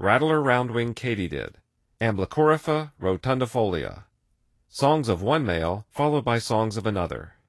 Rattler roundwing katydid, Amblycoriffa rotundifolia. Songs of one male followed by songs of another.